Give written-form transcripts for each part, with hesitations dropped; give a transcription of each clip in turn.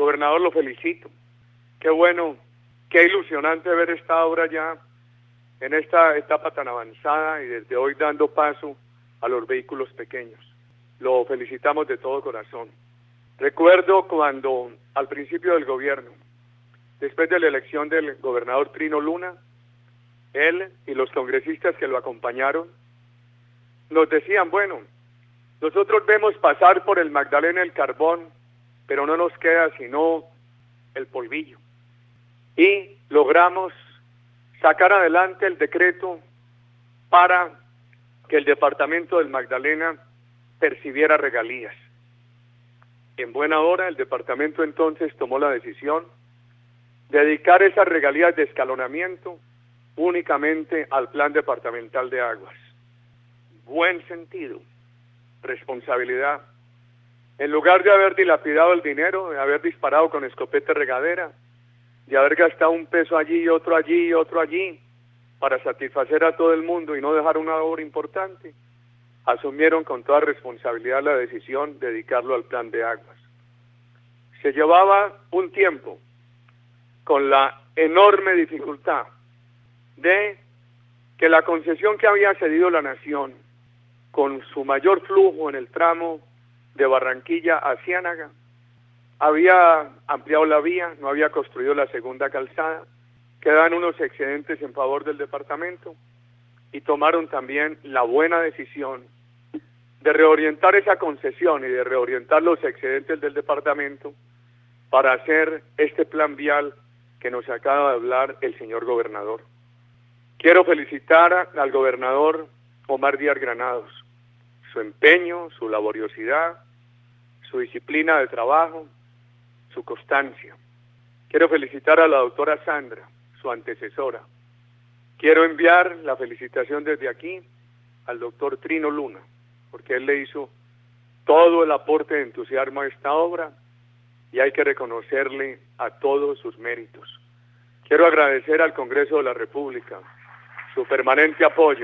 Gobernador, lo felicito. Qué bueno, qué ilusionante ver esta obra ya en esta etapa tan avanzada y desde hoy dando paso a los vehículos pequeños. Lo felicitamos de todo corazón. Recuerdo cuando al principio del gobierno, después de la elección del gobernador Trino Luna, él y los congresistas que lo acompañaron nos decían, bueno, nosotros vemos pasar por el Magdalena el carbón, pero no nos queda sino el polvillo. Y logramos sacar adelante el decreto para que el departamento del Magdalena percibiera regalías. En buena hora el departamento entonces tomó la decisión de dedicar esas regalías de escalonamiento únicamente al Plan Departamental de Aguas. Buen sentido, responsabilidad. En lugar de haber dilapidado el dinero, de haber disparado con escopeta regadera, de haber gastado un peso allí y otro allí y otro allí para satisfacer a todo el mundo y no dejar una obra importante, asumieron con toda responsabilidad la decisión de dedicarlo al Plan de Aguas. Se llevaba un tiempo con la enorme dificultad de que la concesión que había cedido la Nación con su mayor flujo en el tramo de Barranquilla a Ciénaga había ampliado la vía, no había construido la segunda calzada, quedaban unos excedentes en favor del departamento y tomaron también la buena decisión de reorientar esa concesión y de reorientar los excedentes del departamento para hacer este plan vial que nos acaba de hablar el señor gobernador. Quiero felicitar al gobernador Omar Díaz Granados, su empeño, su laboriosidad, su disciplina de trabajo, su constancia. Quiero felicitar a la doctora Sandra, su antecesora. Quiero enviar la felicitación desde aquí al doctor Trino Luna, porque él le hizo todo el aporte de entusiasmo a esta obra y hay que reconocerle a todos sus méritos. Quiero agradecer al Congreso de la República su permanente apoyo,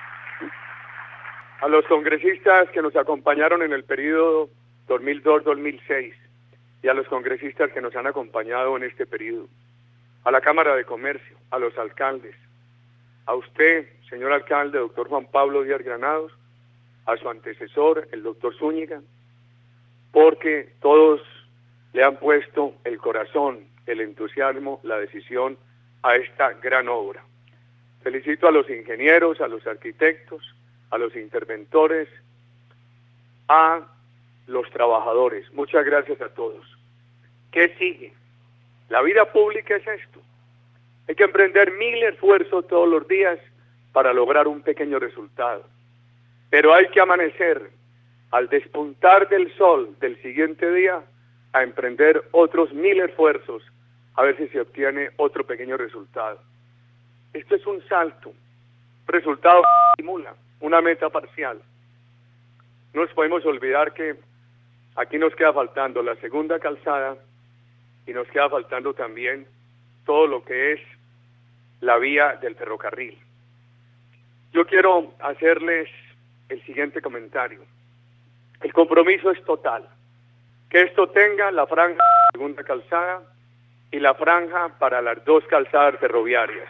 a los congresistas que nos acompañaron en el periodo 2002-2006 y a los congresistas que nos han acompañado en este periodo, a la Cámara de Comercio, a los alcaldes, a usted, señor alcalde, doctor Juan Pablo Díaz Granados, a su antecesor, el doctor Zúñiga, porque todos le han puesto el corazón, el entusiasmo, la decisión a esta gran obra. Felicito a los ingenieros, a los arquitectos, a los interventores, a los trabajadores. Muchas gracias a todos. ¿Qué sigue? La vida pública es esto. Hay que emprender 1000 esfuerzos todos los días para lograr un pequeño resultado. Pero hay que amanecer al despuntar del sol del siguiente día a emprender otros 1000 esfuerzos a ver si se obtiene otro pequeño resultado. Esto es un salto, un resultado que simula una meta parcial. No nos podemos olvidar que aquí nos queda faltando la segunda calzada y nos queda faltando también todo lo que es la vía del ferrocarril. Yo quiero hacerles el siguiente comentario. El compromiso es total. Que esto tenga la franja de la segunda calzada y la franja para las 2 calzadas ferroviarias.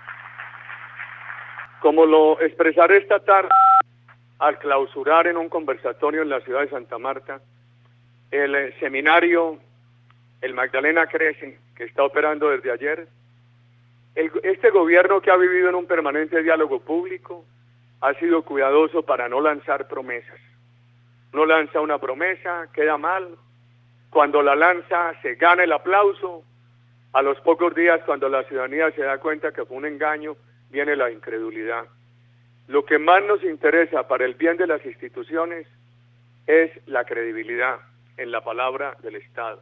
Como lo expresaré esta tarde al clausurar en un conversatorio en la ciudad de Santa Marta el seminario El Magdalena Crece, que está operando desde ayer, este gobierno, que ha vivido en un permanente diálogo público, ha sido cuidadoso para no lanzar promesas. No lanza una promesa, queda mal. Cuando la lanza se gana el aplauso. A los pocos días, cuando la ciudadanía se da cuenta que fue un engaño, viene la incredulidad. Lo que más nos interesa para el bien de las instituciones es la credibilidad en la palabra del Estado.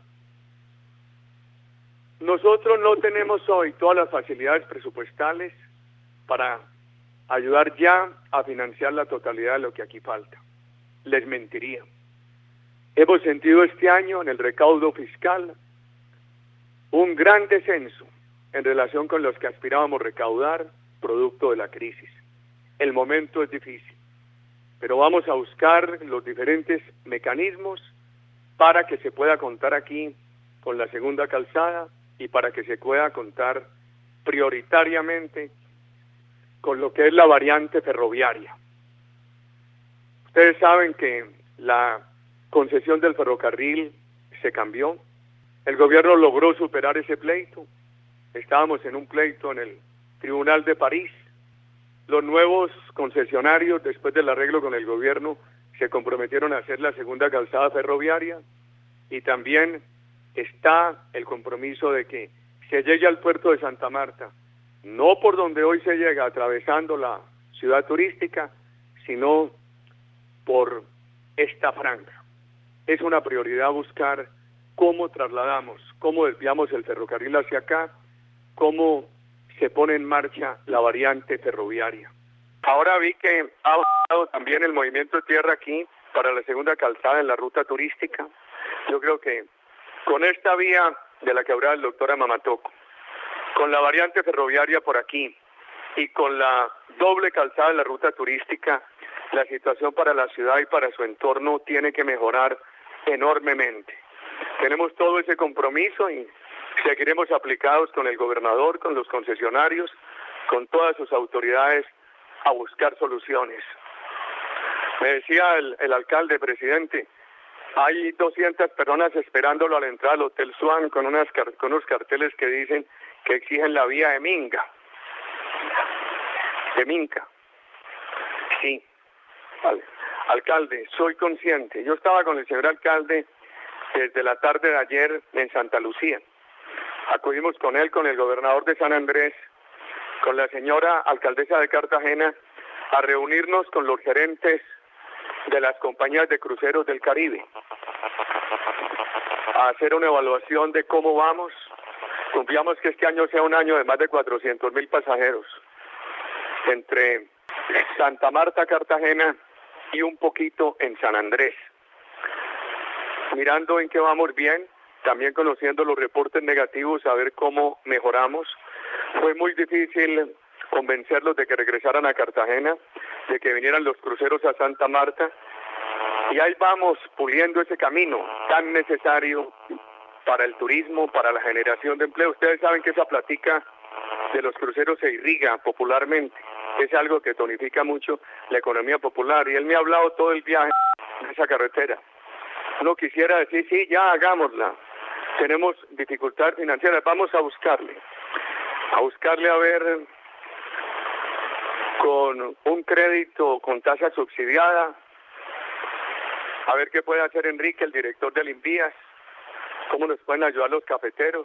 Nosotros no tenemos hoy todas las facilidades presupuestales para ayudar ya a financiar la totalidad de lo que aquí falta. Les mentiría. Hemos sentido este año en el recaudo fiscal un gran descenso en relación con los que aspirábamos recaudar producto de la crisis. El momento es difícil, pero vamos a buscar los diferentes mecanismos para que se pueda contar aquí con la segunda calzada y para que se pueda contar prioritariamente con lo que es la variante ferroviaria. Ustedes saben que la concesión del ferrocarril se cambió. El gobierno logró superar ese pleito. Estábamos en un pleito en el Tribunal de París. Los nuevos concesionarios, después del arreglo con el gobierno, se comprometieron a hacer la segunda calzada ferroviaria y también está el compromiso de que se llegue al puerto de Santa Marta, no por donde hoy se llega atravesando la ciudad turística, sino por esta franja. Es una prioridad buscar cómo trasladamos, cómo desviamos el ferrocarril hacia acá, cómo se pone en marcha la variante ferroviaria. Ahora vi que ha bajado también el movimiento de tierra aquí para la segunda calzada en la ruta turística. Yo creo que con esta vía de la que hablaba el doctor Amamatoco, con la variante ferroviaria por aquí y con la doble calzada en la ruta turística, la situación para la ciudad y para su entorno tiene que mejorar enormemente. Tenemos todo ese compromiso y seguiremos aplicados con el gobernador, con los concesionarios, con todas sus autoridades a buscar soluciones. Me decía el alcalde, presidente, hay 200 personas esperándolo a la entrada al Hotel Swan con unos carteles que dicen que exigen la vía de Minga. De Minca. Sí. Vale. Alcalde, soy consciente. Yo estaba con el señor alcalde desde la tarde de ayer en Santa Lucía. Acudimos con él, con el gobernador de San Andrés, con la señora alcaldesa de Cartagena, a reunirnos con los gerentes de las compañías de cruceros del Caribe, a hacer una evaluación de cómo vamos. Confiamos que este año sea un año de más de 400,000 pasajeros, entre Santa Marta, Cartagena y un poquito en San Andrés. Mirando en qué vamos bien, también conociendo los reportes negativos, a ver cómo mejoramos. Fue muy difícil convencerlos de que regresaran a Cartagena, de que vinieran los cruceros a Santa Marta, y ahí vamos puliendo ese camino tan necesario para el turismo, para la generación de empleo. Ustedes saben que esa plática de los cruceros se irriga popularmente, es algo que tonifica mucho la economía popular, y él me ha hablado todo el viaje de esa carretera. Uno quisiera decir, sí, ya hagámosla, tenemos dificultades financieras, vamos a buscarle a ver con un crédito con tasa subsidiada, a ver qué puede hacer Enrique, el director del Invías, cómo nos pueden ayudar los cafeteros,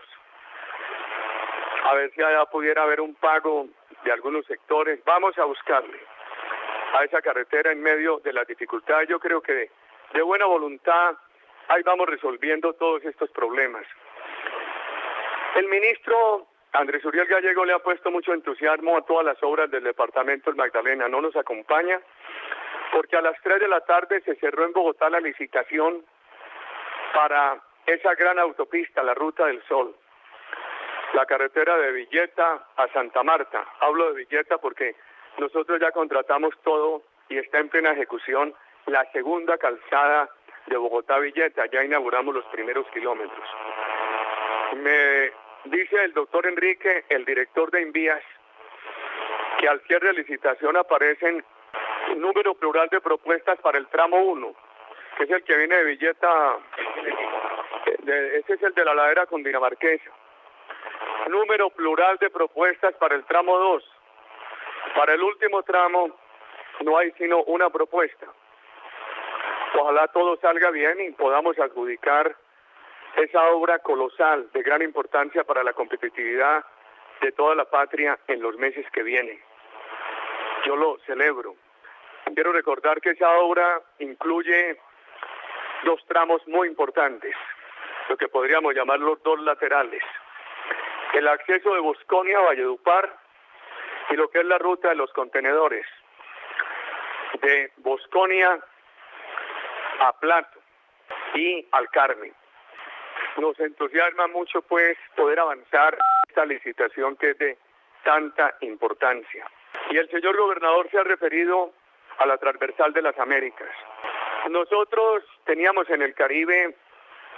a ver si allá pudiera haber un pago de algunos sectores. Vamos a buscarle a esa carretera en medio de las dificultades. Yo creo que de buena voluntad ahí vamos resolviendo todos estos problemas. El ministro Andrés Uriel Gallego le ha puesto mucho entusiasmo a todas las obras del departamento del Magdalena. No nos acompaña porque a las 3 de la tarde se cerró en Bogotá la licitación para esa gran autopista, la Ruta del Sol, la carretera de Villeta a Santa Marta. Hablo de Villeta porque nosotros ya contratamos todo y está en plena ejecución la segunda calzada de Bogotá-Villeta. Ya inauguramos los primeros kilómetros. Me dice el doctor Enrique, el director de Invías, que al cierre de licitación aparecen un número plural de propuestas para el tramo 1, que es el que viene de Villeta, ese es el de la ladera cundinamarquesa. Número plural de propuestas para el tramo 2. Para el último tramo no hay sino una propuesta. Ojalá todo salga bien y podamos adjudicar esa obra colosal de gran importancia para la competitividad de toda la patria en los meses que vienen. Yo lo celebro. Quiero recordar que esa obra incluye 2 tramos muy importantes, lo que podríamos llamar los 2 laterales. El acceso de Bosconia a Valledupar y lo que es la ruta de los contenedores de Bosconia a Plato y al Carmen. Nos entusiasma mucho pues poder avanzar en esta licitación que es de tanta importancia. Y el señor gobernador se ha referido a la transversal de las Américas. Nosotros teníamos en el Caribe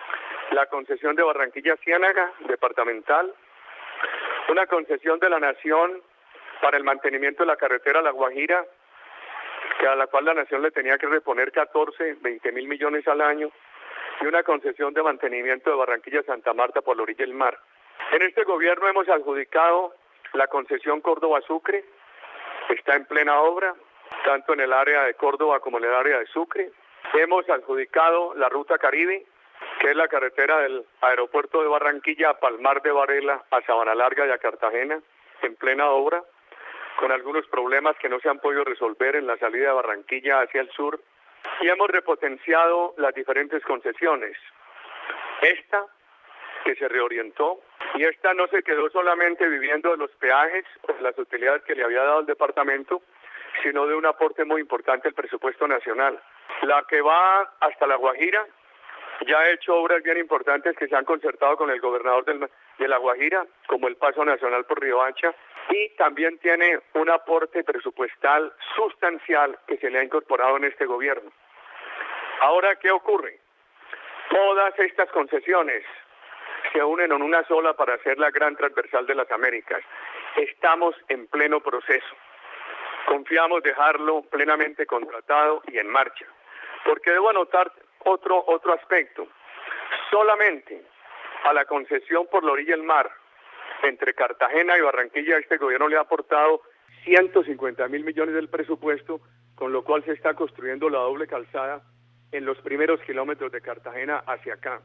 la concesión de Barranquilla-Ciénaga, departamental, una concesión de la Nación para el mantenimiento de la carretera La Guajira, a la cual la Nación le tenía que reponer 20 mil millones al año, y una concesión de mantenimiento de Barranquilla-Santa Marta por la orilla del mar. En este gobierno hemos adjudicado la concesión Córdoba-Sucre, está en plena obra, tanto en el área de Córdoba como en el área de Sucre. Hemos adjudicado la Ruta Caribe, que es la carretera del aeropuerto de Barranquilla a Palmar de Varela, a Sabana Larga y a Cartagena, en plena obra, con algunos problemas que no se han podido resolver en la salida de Barranquilla hacia el sur. Y hemos repotenciado las diferentes concesiones. Esta, que se reorientó, y esta no se quedó solamente viviendo de los peajes, de las utilidades que le había dado el departamento, sino de un aporte muy importante al presupuesto nacional. La que va hasta La Guajira ya ha hecho obras bien importantes que se han concertado con el gobernador de La Guajira, como el paso nacional por Riohacha, y también tiene un aporte presupuestal sustancial que se le ha incorporado en este gobierno. Ahora, ¿qué ocurre? Todas estas concesiones se unen en una sola para hacer la gran transversal de las Américas. Estamos en pleno proceso. Confiamos dejarlo plenamente contratado y en marcha. Porque debo anotar otro aspecto. Solamente a la concesión por la orilla del mar, entre Cartagena y Barranquilla, este gobierno le ha aportado 150 mil millones del presupuesto, con lo cual se está construyendo la doble calzada en los primeros kilómetros de Cartagena hacia acá.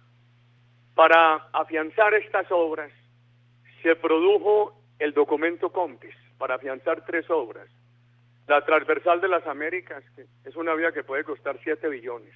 Para afianzar estas obras, se produjo el documento COMPES, para afianzar 3 obras. La transversal de las Américas, que es una vía que puede costar 7 billones.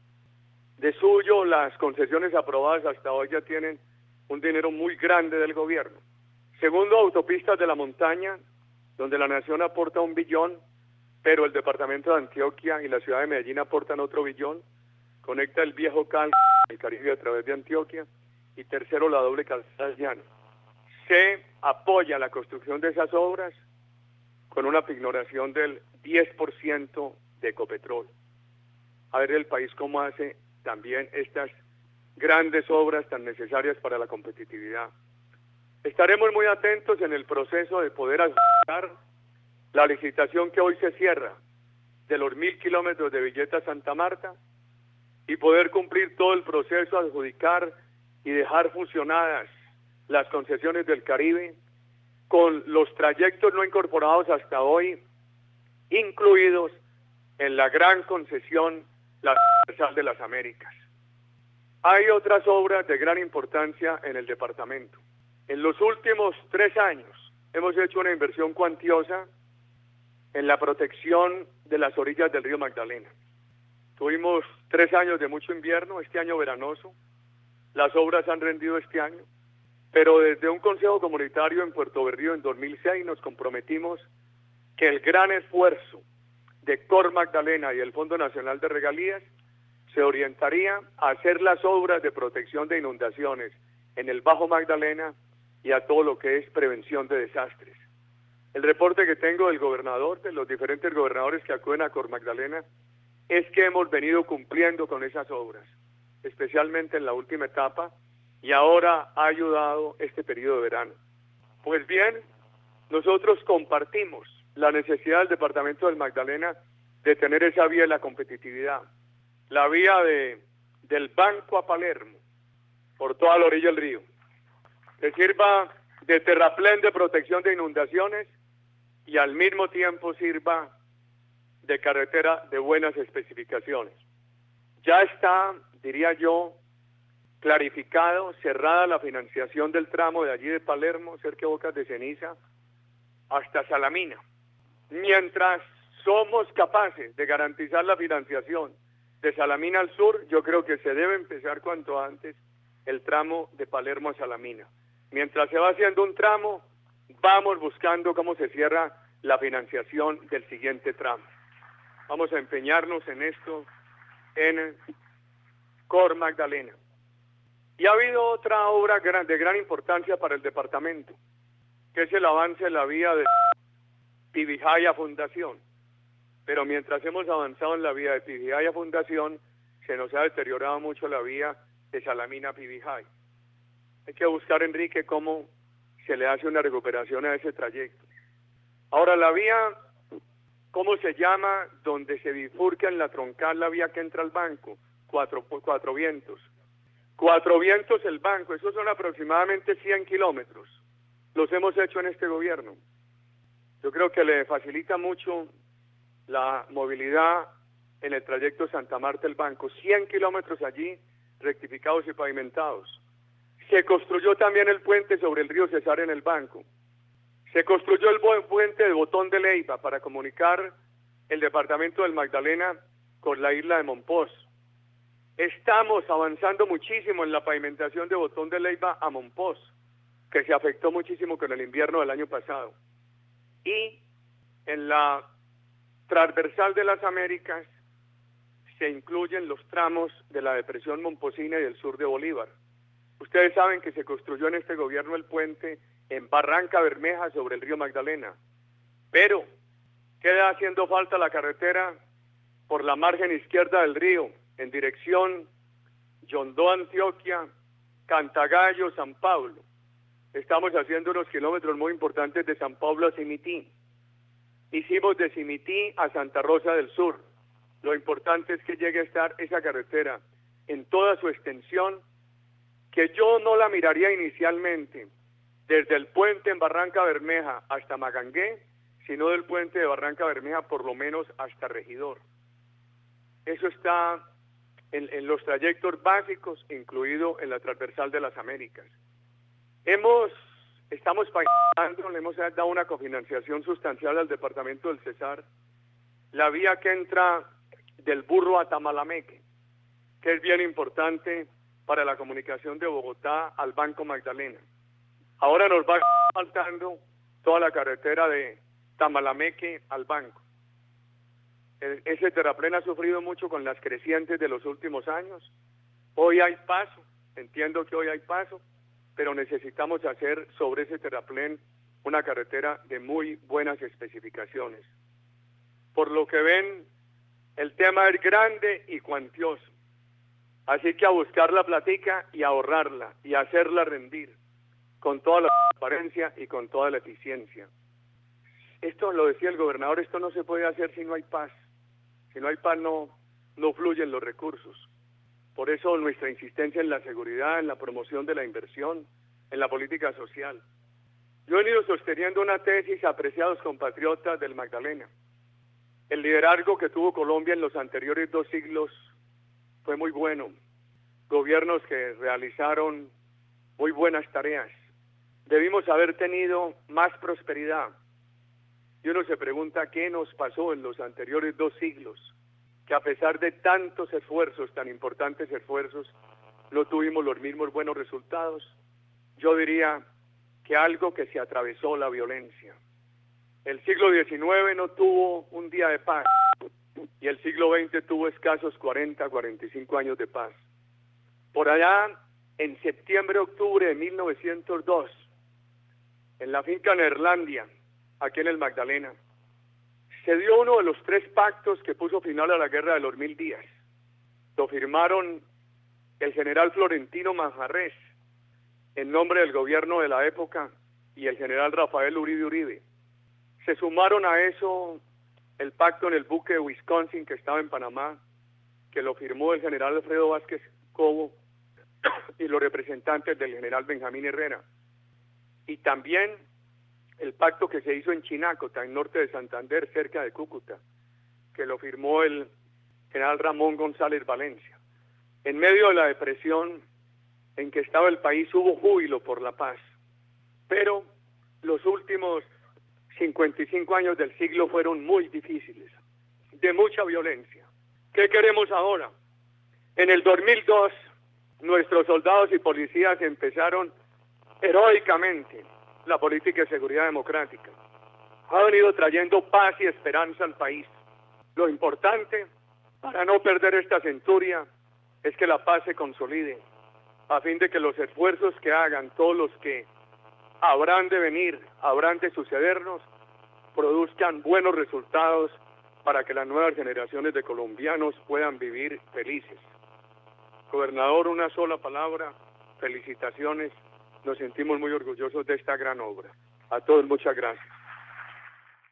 De suyo, las concesiones aprobadas hasta hoy ya tienen un dinero muy grande del gobierno. Segundo, autopistas de la montaña, donde la Nación aporta 1 billón, pero el departamento de Antioquia y la ciudad de Medellín aportan otro billón. Conecta el viejo el Caribe a través de Antioquia. Y tercero, la doble calzada llana. Se apoya la construcción de esas obras con una pignoración del 10% de Ecopetrol. A ver el país cómo hace también estas grandes obras tan necesarias para la competitividad. Estaremos muy atentos en el proceso de poder adjudicar la licitación que hoy se cierra de los 1.000 kilómetros de Villeta Santa Marta y poder cumplir todo el proceso, adjudicar y dejar funcionadas las concesiones del Caribe con los trayectos no incorporados hasta hoy, incluidos en la gran concesión, la transversal de las Américas. Hay otras obras de gran importancia en el departamento. En los últimos 3 años hemos hecho una inversión cuantiosa en la protección de las orillas del río Magdalena. Tuvimos 3 años de mucho invierno, este año veranoso. Las obras han rendido este año, pero desde un consejo comunitario en Puerto Berrío en 2006 nos comprometimos que el gran esfuerzo de Cor Magdalena y el Fondo Nacional de Regalías se orientaría a hacer las obras de protección de inundaciones en el Bajo Magdalena y a todo lo que es prevención de desastres. El reporte que tengo del gobernador, de los diferentes gobernadores que acuden a Cor Magdalena, es que hemos venido cumpliendo con esas obras, especialmente en la última etapa, y ahora ha ayudado este periodo de verano. Pues bien, nosotros compartimos la necesidad del departamento del Magdalena de tener esa vía de la competitividad, la vía del Banco a Palermo, por toda la orilla del río, que sirva de terraplén de protección de inundaciones y al mismo tiempo sirva de carretera de buenas especificaciones. Ya está, diría yo, clarificado, cerrada la financiación del tramo de allí de Palermo, cerca de Bocas de Ceniza, hasta Salamina. Mientras somos capaces de garantizar la financiación de Salamina al sur, yo creo que se debe empezar cuanto antes el tramo de Palermo a Salamina. Mientras se va haciendo un tramo, vamos buscando cómo se cierra la financiación del siguiente tramo. Vamos a empeñarnos en esto en Cor Magdalena. Y ha habido otra obra de gran importancia para el departamento, que es el avance de la vía de Tibijaya Fundación. Pero mientras hemos avanzado en la vía de Tibijaya Fundación, se nos ha deteriorado mucho la vía de Salamina a Pibijay. Hay que buscar, Enrique, cómo se le hace una recuperación a ese trayecto. Ahora, la vía, ¿cómo se llama? Donde se bifurca en la troncal la vía que entra al banco. Cuatro Vientos. Cuatro Vientos el banco, esos son aproximadamente 100 kilómetros. Los hemos hecho en este gobierno. Yo creo que le facilita mucho la movilidad en el trayecto Santa Marta el banco. 100 kilómetros allí, rectificados y pavimentados. Se construyó también el puente sobre el río Cesar en el banco. Se construyó el puente de Botón de Leyva para comunicar el departamento del Magdalena con la isla de Monpós. Estamos avanzando muchísimo en la pavimentación de Botón de Leyva a Monpós, que se afectó muchísimo con el invierno del año pasado. Y en la transversal de las Américas se incluyen los tramos de la depresión Momposina y del sur de Bolívar. Ustedes saben que se construyó en este gobierno el puente en Barranca Bermeja sobre el río Magdalena, pero queda haciendo falta la carretera por la margen izquierda del río, en dirección Yondó, Antioquia, Cantagallo, San Pablo. Estamos haciendo unos kilómetros muy importantes de San Pablo a Cimití. Hicimos de Cimití a Santa Rosa del Sur. Lo importante es que llegue a estar esa carretera en toda su extensión, que yo no la miraría inicialmente desde el puente en Barranca Bermeja hasta Magangué, sino del puente de Barranca Bermeja por lo menos hasta Regidor. Eso está en los trayectos básicos, incluido en la transversal de las Américas. Estamos pavimentando, le hemos dado una cofinanciación sustancial al departamento del Cesar, la vía que entra del Burro a Tamalameque, que es bien importante para la comunicación de Bogotá al Banco Magdalena. Ahora nos va faltando toda la carretera de Tamalameque al banco. Ese terraplén ha sufrido mucho con las crecientes de los últimos años. Hoy hay paso, entiendo que hoy hay paso, pero necesitamos hacer sobre ese terraplén una carretera de muy buenas especificaciones. Por lo que ven, el tema es grande y cuantioso. Así que a buscar la platica y a ahorrarla y a hacerla rendir con toda la transparencia y con toda la eficiencia. Esto lo decía el gobernador, esto no se puede hacer si no hay paz. Si no hay paz no fluyen los recursos. Por eso nuestra insistencia en la seguridad, en la promoción de la inversión, en la política social. Yo he venido sosteniendo una tesis, apreciados compatriotas del Magdalena. El liderazgo que tuvo Colombia en los anteriores 2 siglos fue muy bueno. Gobiernos que realizaron muy buenas tareas. Debimos haber tenido más prosperidad. Y uno se pregunta qué nos pasó en los anteriores 2 siglos, que a pesar de tantos esfuerzos, tan importantes esfuerzos, no tuvimos los mismos buenos resultados. Yo diría que algo que se atravesó la violencia. El siglo XIX no tuvo un día de paz y el siglo XX tuvo escasos 40, 45 años de paz. Por allá, en septiembre, octubre de 1902, en la finca Neerlandia, aquí en el Magdalena, se dio uno de los 3 pactos que puso final a la guerra de los 1000 días. Lo firmaron el general Florentino Manjarrés, en nombre del gobierno de la época, y el general Rafael Uribe Uribe. Se sumaron a eso el pacto en el buque de Wisconsin que estaba en Panamá, que lo firmó el general Alfredo Vázquez Cobo y los representantes del general Benjamín Herrera. Y también el pacto que se hizo en Chinácota, en norte de Santander, cerca de Cúcuta, que lo firmó el general Ramón González Valencia. En medio de la depresión en que estaba el país hubo júbilo por la paz, pero los últimos 55 años del siglo fueron muy difíciles, de mucha violencia. ¿Qué queremos ahora? En el 2002, nuestros soldados y policías empezaron heroicamente la política de seguridad democrática. Ha venido trayendo paz y esperanza al país. Lo importante, para no perder esta centuria, es que la paz se consolide, a fin de que los esfuerzos que hagan todos los que habrán de venir, habrán de sucedernos, produzcan buenos resultados para que las nuevas generaciones de colombianos puedan vivir felices. Gobernador, una sola palabra, felicitaciones, nos sentimos muy orgullosos de esta gran obra. A todos muchas gracias.